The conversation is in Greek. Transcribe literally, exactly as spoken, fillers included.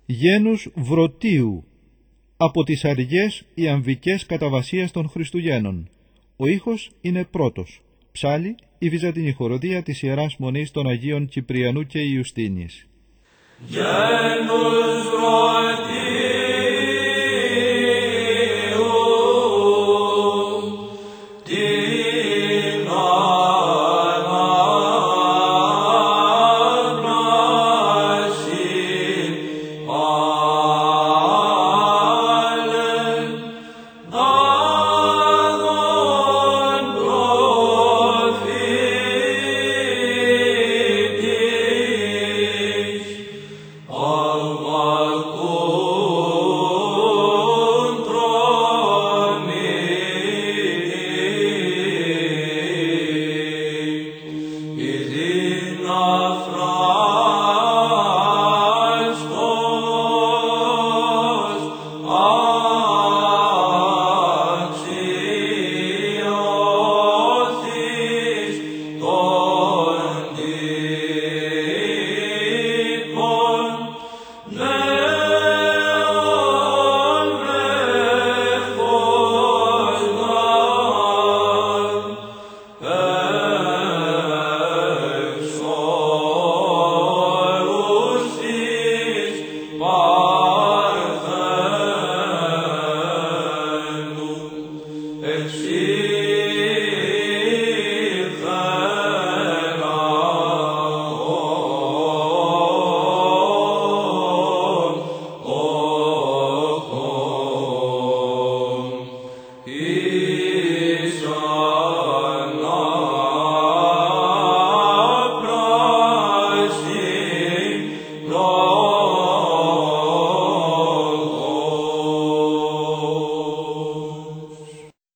γένους Βρωτίου, από τις αργές ιαμβικές καταβασίες των Χριστουγέννων. Ο ήχος είναι πρώτος. Ψάλλει η βυζαντινή χοροδία της Ιεράς Μονής των Αγίων Κυπριανού και Ιουστίνης. Γένους